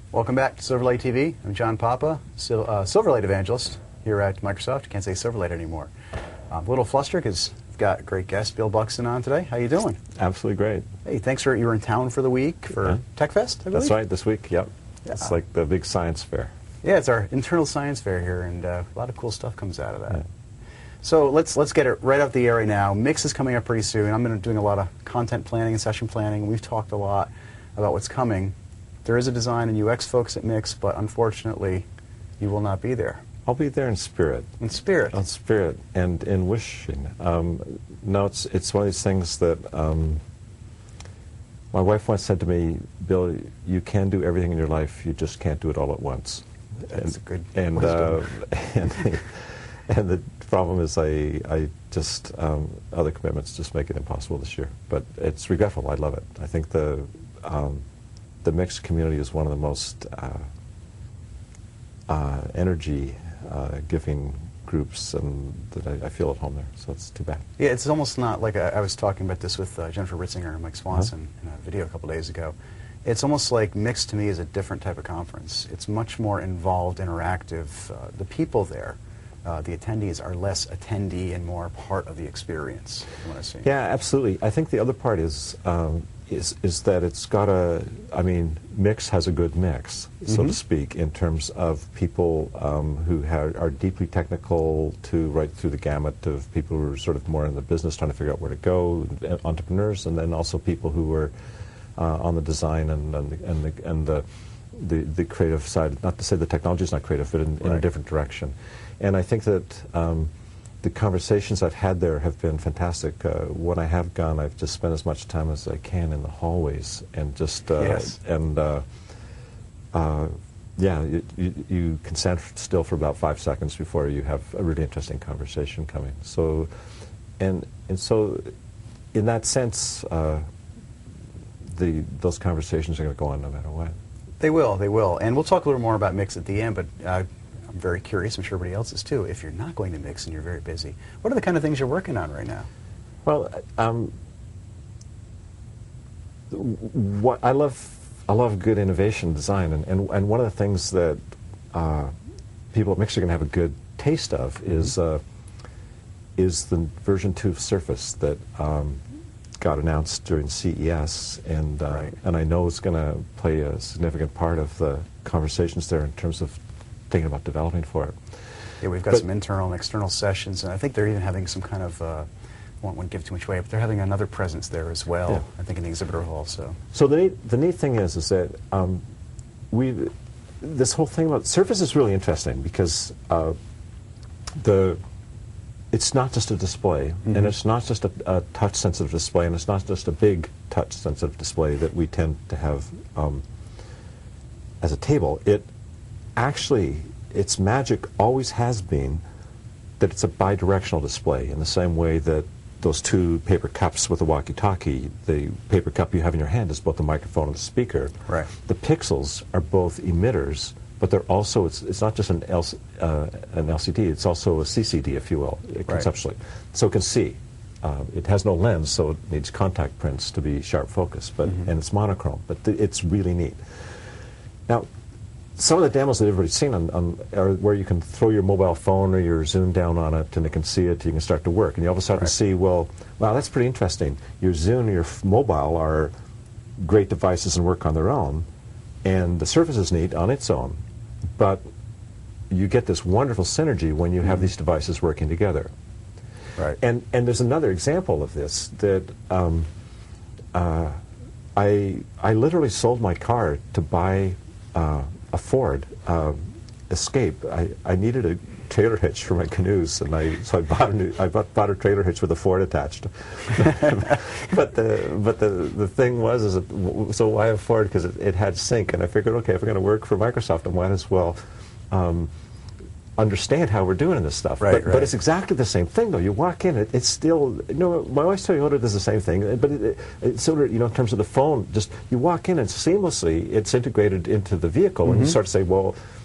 Welcome back to Silver Lake TV. I'm John Papa, Silver Lake evangelist here at Microsoft. Can't say Silver Lake anymore. I'm a little flustered because we've got a great guest, Bill Buxton, on today. How you doing? Absolutely great. Hey, thanks for you were in town for the week for Tech Fest, I believe? That's right, this week, yep. Yeah. It's like the big science fair. Yeah, it's our internal science fair here, and a lot of cool stuff comes out of that. Yeah. So let's get it right out the air right now. Mix is coming up pretty soon. I'm going to be doing a lot of content planning and session planning. We've talked a lot about what's coming. There is a design and UX folks at Mix, but unfortunately, you will not be there. I'll be there in spirit. In spirit. In spirit and in wishing. No, it's one of these things that my wife once said to me, Bill, you can do everything in your life, you just can't do it all at once. That's a good and the problem is I just, other commitments just make it impossible this year. But it's regretful. I love it. I think the mixed community is one of the most energy-giving groups, and that I feel at home there, so it's too bad. Yeah, it's almost not like I was talking about this with Jennifer Ritzinger and Mike Swanson in a video a couple days ago. It's almost like Mixed to me is a different type of conference. It's much more involved, interactive. The people there, the attendees, are less attendee and more part of the experience. You want to see? Yeah, absolutely. I think the other part is that it's got a, I mean, Mix has a good mix, so to speak, in terms of people who are deeply technical to right through the gamut of people who are sort of more in the business trying to figure out where to go, entrepreneurs, and then also people who are on the design and the creative side. Not to say the technology is not creative, but in a different direction. And I think that the conversations I've had there have been fantastic. When I have gone, I've just spent as much time as I can in the hallways and just yeah, you can stand still for about 5 seconds before you have a really interesting conversation coming. So, and so, in that sense, those conversations are going to go on no matter what. They will, and we'll talk a little more about Mix at the end. But I'm very curious, I'm sure everybody else is too, if you're not going to Mix and you're very busy, what are the kind of things you're working on right now? Well, I love good innovation design, and one of the things that people at Mix are going to have a good taste of is the version 2 of Surface that got announced during CES, and I know it's going to play a significant part of the conversations there in terms of thinking about developing for it. Yeah, we've got some internal and external sessions, and I think they're even having some kind of, I won't give too much away, but they're having another presence there as well, yeah. I think in the exhibitor hall. So the neat thing is that this whole thing about Surface is really interesting because it's not just a display, and it's not just a touch-sensitive display, and it's not just a big touch-sensitive display that we tend to have as a table. Actually, its magic always has been that it's a bidirectional display in the same way that those two paper cups with a walkie-talkie, the paper cup you have in your hand is both the microphone and the speaker. Right. The pixels are both emitters, but they're also, it's not just an LCD, it's also a CCD, if you will, conceptually. So it can see. It has no lens, so it needs contact prints to be sharp focus, but and it's monochrome, but it's really neat. Now, some of the demos that everybody's seen are where you can throw your mobile phone or your Zoom down on it, and it can see it, you can start to work, and you all of a sudden see, well, wow, that's pretty interesting. Your Zoom and your mobile are great devices and work on their own, and the Surface is neat on its own, but you get this wonderful synergy when you have these devices working together. Right. And there's another example of this that I literally sold my car to buy a Ford Escape. I needed a trailer hitch for my canoes, and so I bought a trailer hitch with a Ford attached. but the thing was, so why a Ford? Because it had sync, and I figured, okay, if we're going to work for Microsoft, I might as well understand how we're doing this stuff. Right, but it's exactly the same thing, though. You walk in, it's still, my wife's Toyota does the same thing, but it's sort of, in terms of the phone, just, you walk in and seamlessly, it's integrated into the vehicle, and you start to say, well,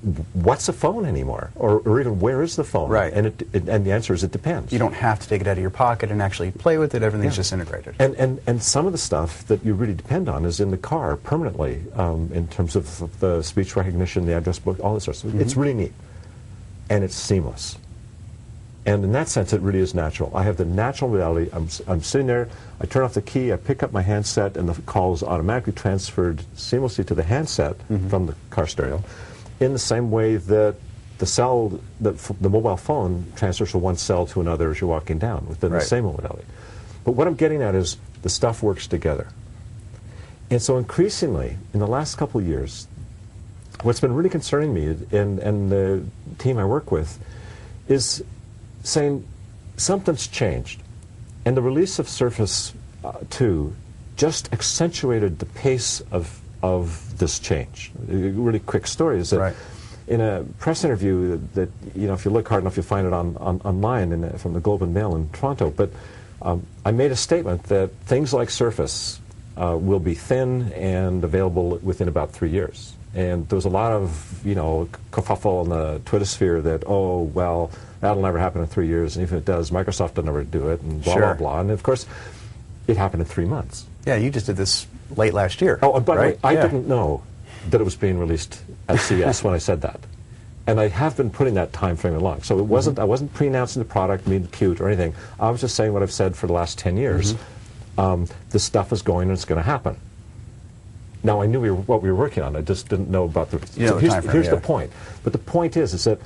what's a phone anymore, or even where is the phone? Right. And and the answer is it depends. You don't have to take it out of your pocket and actually play with it. Everything's just integrated. And some of the stuff that you really depend on is in the car permanently, in terms of the speech recognition, the address book, all this sort of stuff. It's really neat, and it's seamless. And in that sense, it really is natural. I have the natural modality. I'm sitting there, I turn off the key, I pick up my handset, and the call is automatically transferred seamlessly to the handset from the car stereo, in the same way that the mobile phone transfers from one cell to another as you're walking down within the same modality. But what I'm getting at is the stuff works together. And so increasingly, in the last couple of years, what's been really concerning me and the team I work with is saying something's changed. And the release of Surface 2 just accentuated the pace of this change. A really quick story is that in a press interview that, you know, if you look hard enough, you'll find it online from the Globe and Mail in Toronto, but I made a statement that things like Surface will be thin and available within about 3 years. And there was a lot of, you know, kerfuffle in the Twitter sphere that, oh, well, that'll never happen in 3 years, and if it does, Microsoft will never do it, and blah, blah, blah. And of course, it happened in 3 months. Yeah, you just did this late last year. Oh, by the way, I didn't know that it was being released at CES when I said that. And I have been putting that time frame along. So it wasn't, I wasn't pre-announcing the product, being cute or anything. I was just saying what I've said for the last 10 years. This stuff is going and it's going to happen. Now, I knew what we were working on. I just didn't know about the... So here's the point. But the point is that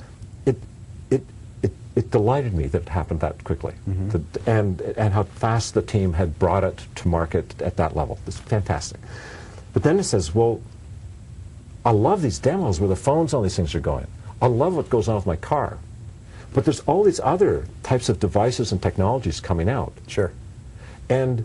it delighted me that it happened that quickly, and how fast the team had brought it to market at that level. It's fantastic. But then it says, well, I love these demos where the phones on these things are going. I love what goes on with my car. But there's all these other types of devices and technologies coming out. Sure. And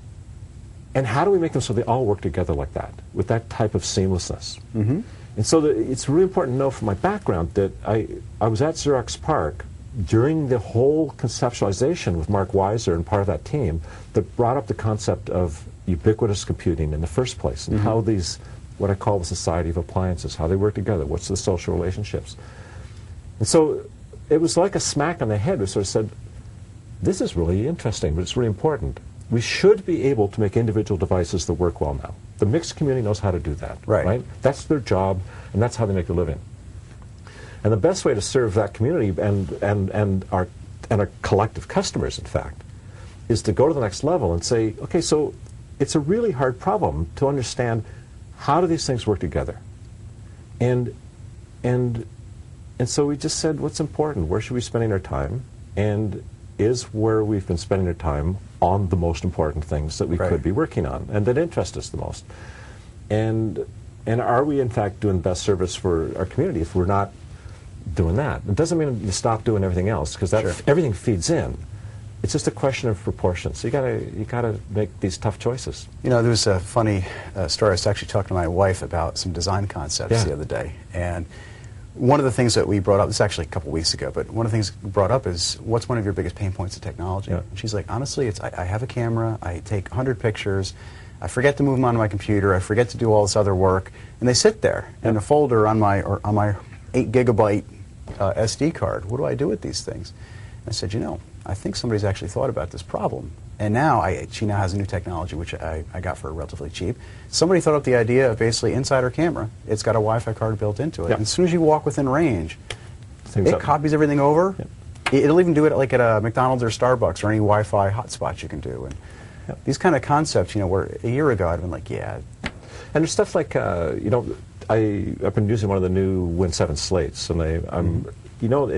how do we make them so they all work together like that, with that type of seamlessness? And so it's really important to know from my background that I was at Xerox PARC during the whole conceptualization with Mark Weiser and part of that team that brought up the concept of ubiquitous computing in the first place, and how these, what I call the society of appliances, how they work together, what's the social relationships. And so it was like a smack on the head. We sort of said, this is really interesting, but it's really important. We should be able to make individual devices that work well now. The mixed community knows how to do that, right? That's their job, and that's how they make a living. And the best way to serve that community and our collective customers, in fact, is to go to the next level and say, okay, so it's a really hard problem to understand how do these things work together. And so we just said, what's important? Where should we be spending our time? And is where we've been spending our time on the most important things that we could be working on and that interest us the most. And are we, in fact, doing the best service for our community if we're not doing that? It doesn't mean you stop doing everything else, because everything feeds in. It's just a question of proportions. So you gotta make these tough choices. You know, there was a funny story. I was actually talking to my wife about some design concepts the other day, and one of the things that we brought up, this is actually a couple weeks ago, but one of the things we brought up is, what's one of your biggest pain points of technology? And she's like, honestly, it's I have a camera, I take 100 pictures, I forget to move them onto my computer, I forget to do all this other work, and they sit there in a folder on my 8 gigabyte SD card. What do I do with these things? And I said, you know, I think somebody's actually thought about this problem. And now she now has a new technology, which I got for relatively cheap. Somebody thought up the idea of basically inside her camera, it's got a Wi-Fi card built into it. And as soon as you walk within range, it copies everything over. It'll even do it like at a McDonald's or Starbucks or any Wi-Fi hotspots you can do. And these kind of concepts, you know, where a year ago I'd been like, yeah. And there's stuff like, you know, I've been using one of the new Win 7 slates, and you know,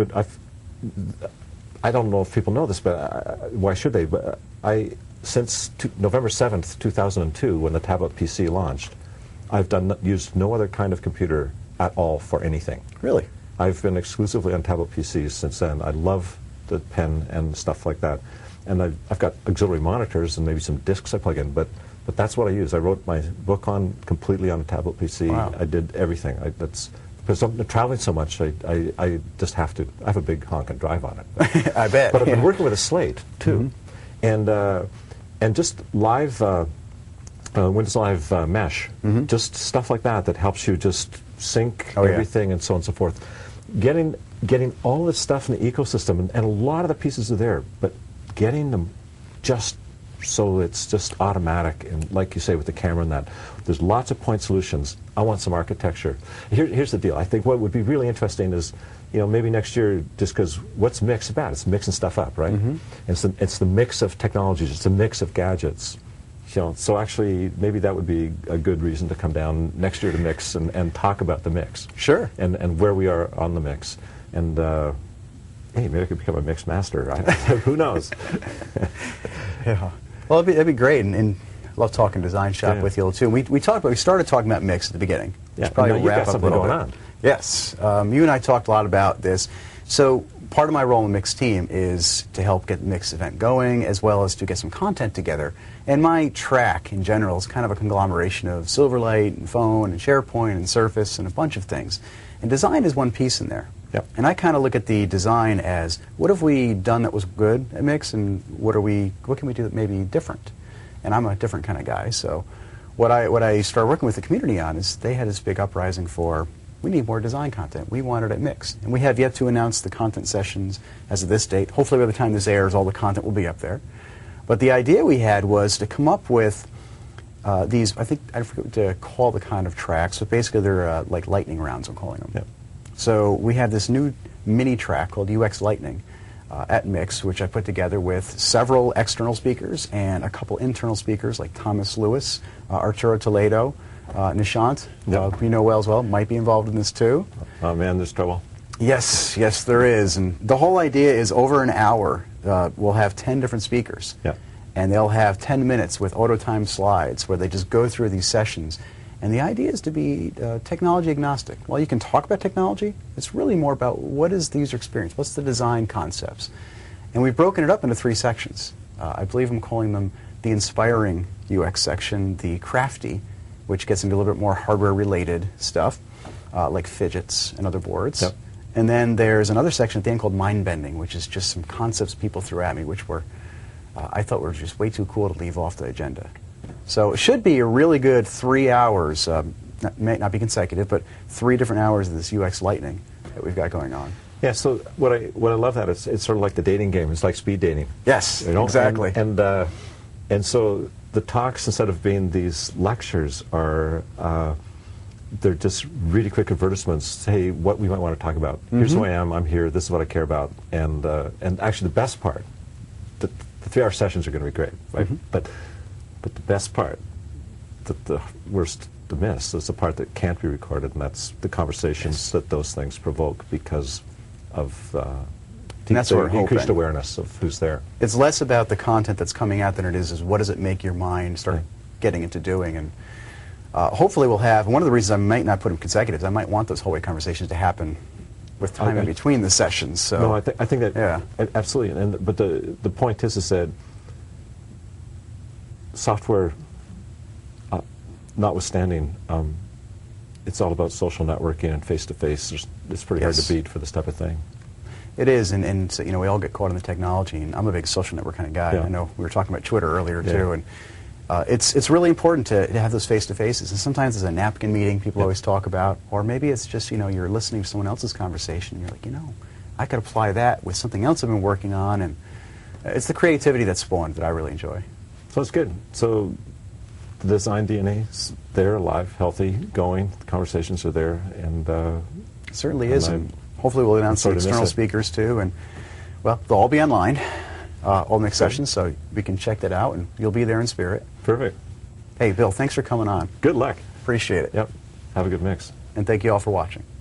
I don't know if people know this, but why should they? But since November 7th, 2002, when the tablet PC launched, I've used no other kind of computer at all for anything. Really? I've been exclusively on tablet PCs since then. I love the pen and stuff like that. And I've got auxiliary monitors and maybe some discs I plug in, but that's what I use. I wrote my book completely on a tablet PC. Wow. I did everything. Because I'm traveling so much, I just have to. I have a big honk and drive on it. I bet. But I've been working with a slate too, and just live Windows Live Mesh, just stuff like that helps you just sync Oh, yeah. everything and so on and so forth. Getting all this stuff in the ecosystem, and a lot of the pieces are there, but getting them just so it's just automatic, and like you say with the camera and that, there's lots of point solutions. I want some architecture. Here's the deal. I think what would be really interesting is, maybe next year, just because what's mix about? It's mixing stuff up, right? It's the mix of technologies. It's a mix of gadgets. So actually, maybe that would be a good reason to come down next year to mix and talk about the mix. Sure. And where we are on the mix. And hey, maybe I could become a mix master. Who knows? Yeah. Well, that'd be great, and I love talking design shop with you too. We started talking about mix at the beginning. Yeah. Probably Now you've wrap got up something a little going bit. on. Yes. You and I talked a lot about this. So part of my role in the Mix team is to help get the Mix event going, as well as to get some content together. And my track in general is kind of a conglomeration of Silverlight and Phone and SharePoint and Surface and a bunch of things. And design is one piece in there. Yep. And I kind of look at the design as, what have we done that was good at Mix, and what can we do that may be different? And I'm a different kind of guy, so what I started working with the community on is they had this big uprising for, we need more design content. We want it at Mix. And we have yet to announce the content sessions as of this date. Hopefully by the time this airs, all the content will be up there. But the idea we had was to come up with these, I forget what to call the kind of tracks, but basically they're like lightning rounds, I'm calling them. Yep. So we have this new mini track called UX Lightning at Mix, which I put together with several external speakers and a couple internal speakers like Thomas Lewis, Arturo Toledo, Nishant, Yep. you know well as well, might be involved in this too. Oh man, there's trouble. Yes, there is. And the whole idea is over an hour, we'll have 10 different speakers. Yeah. And they'll have 10 minutes with auto-timed slides where they just go through these sessions. And the idea is to be technology agnostic. While you can talk about technology, it's really more about what is the user experience, what's the design concepts. And we've broken it up into 3 sections. I believe I'm calling them the inspiring UX section, the crafty, which gets into a little bit more hardware-related stuff, like fidgets and other boards. Yep. And then there's another section at the end called mind-bending, which is just some concepts people threw at me, which were, I thought were just way too cool to leave off the agenda. So it should be a really good 3 hours, may not be consecutive, but 3 different hours of this UX Lightning that we've got going on. Yeah. So what I love that it's sort of like the dating game. It's like speed dating. Yes, exactly. And so the talks, instead of being these lectures, are they're just really quick advertisements. Say what we might want to talk about. Here's who I am. I'm here. This is what I care about. And actually, the best part, the 3-hour sessions are going to be great, right? But the best part, the worst to miss, is the part that can't be recorded, and that's the conversations that those things provoke because of And that's what we're increased hoping. awareness of who's there. It's less about the content that's coming out than it is what does it make your mind start getting into doing. And hopefully we'll have, one of the reasons I might not put them consecutive is I might want those hallway conversations to happen with time in between the sessions. So No, I think that absolutely. But the point is that software, notwithstanding, it's all about social networking and face-to-face. It's pretty hard to beat for this type of thing. It is, and so, we all get caught in the technology, and I'm a big social network kind of guy. Yeah. I know we were talking about Twitter earlier too, and it's really important to have those face-to-faces. And sometimes there's a napkin meeting people always talk about, or maybe it's just you're listening to someone else's conversation, and you're like, I could apply that with something else I've been working on, and it's the creativity that's spawned that I really enjoy. So it's good. So the design DNA is there, alive, healthy, going. The conversations are there, and It certainly is, and hopefully we'll announce some external speakers too, and well, they'll all be online, all Mix sessions, so we can check that out, and you'll be there in spirit. Perfect. Hey, Bill, thanks for coming on. Good luck. Appreciate it. Yep. Have a good mix. And thank you all for watching.